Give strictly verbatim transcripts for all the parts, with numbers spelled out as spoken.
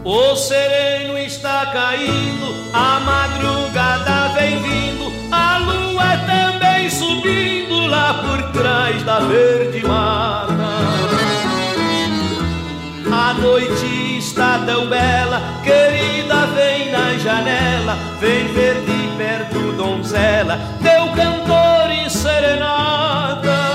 O sereno está caindo, a madrugada vem vindo, a lua também subindo lá por trás da verde mata. A noite está tão bela, querida, vem na janela, vem ver de perto, donzela, teu cantor e serenata.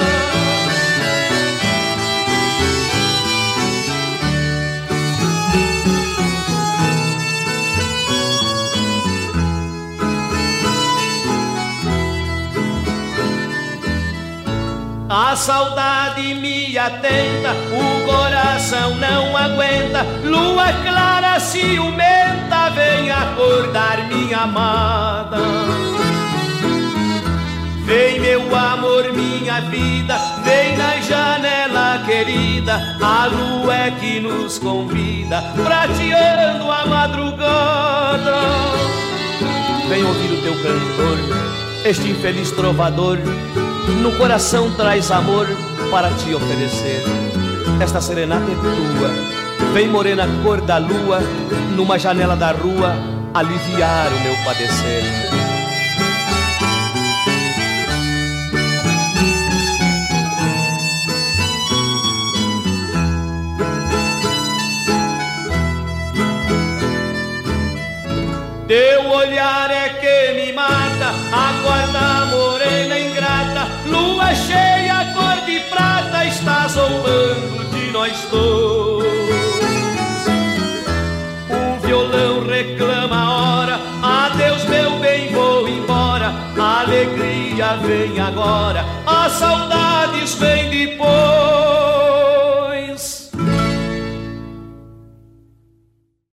A saudade me atenta, o coração não aguenta, lua clara ciumenta, vem acordar minha amada. Vem meu amor, minha vida, vem na janela querida, a lua é que nos convida, prateando a madrugada. Vem ouvir o teu cantor, este infeliz trovador, no coração traz amor para te oferecer. Esta serenata é tua, vem morena cor da lua, numa janela da rua, aliviar o meu padecer. Teu olhar é que me mata, acorda morena ingrata, lua cheia, cor de prata, está zombando de nós dois. O violão reclama a hora, adeus meu bem, vou embora, a alegria vem agora, as saudades vêm depois.